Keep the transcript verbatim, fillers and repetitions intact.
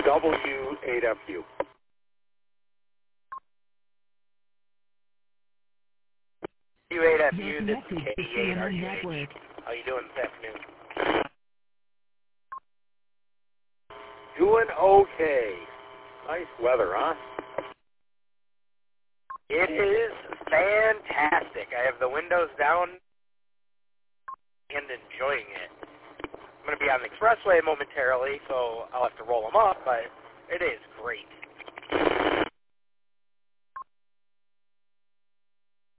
W eight F U. W eight F U, this is K eight R G H. How you doing this afternoon? Doing okay. Nice weather, huh? It is fantastic. I have the windows down and enjoying it. I'm going to be on the expressway momentarily, so I'll have to roll them up, but it is great.